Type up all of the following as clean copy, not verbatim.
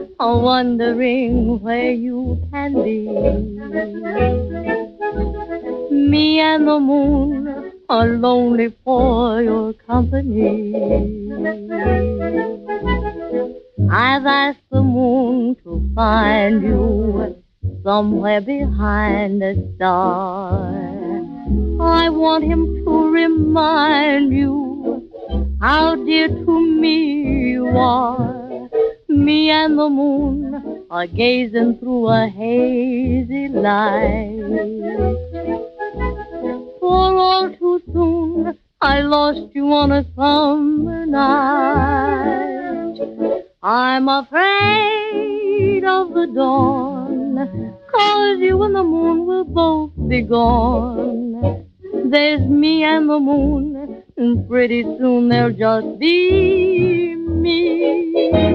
wondering where you can be. Me and the moon are lonely for your company. I've asked the moon to find you somewhere behind a star. I want him to remind you how dear to me you are. Me and the moon are gazing through a hazy light. For all too soon I lost you on a summer night. I'm afraid of the dawn, 'cause you and the moon will both be gone. There's me and the moon, and pretty soon there'll just be me.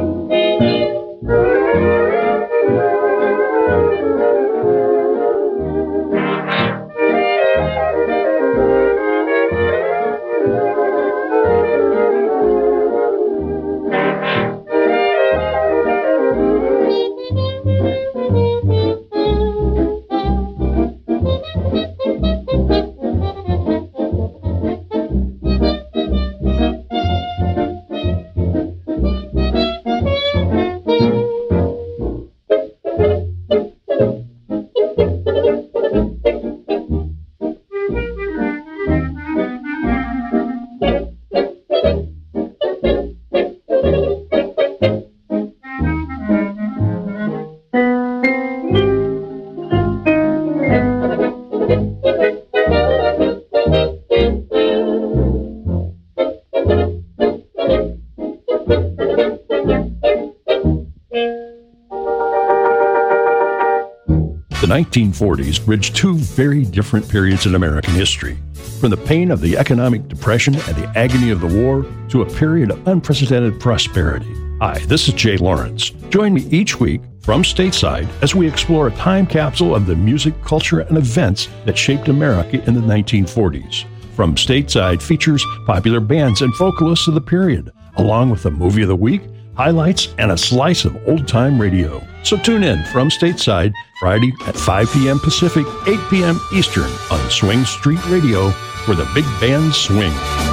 The 1940s bridged two very different periods in American history, from the pain of the economic depression and the agony of the war to a period of unprecedented prosperity. Hi, this is Jay Lawrence. Join me each week from stateside as we explore a time capsule of the music, culture, and events that shaped America in the 1940s. From stateside features popular bands and vocalists of the period, along with a movie of the week, highlights, and a slice of old-time radio. So tune in from stateside Friday at 5 p.m. Pacific, 8 p.m. Eastern on Swing Street Radio, where the big bands swing.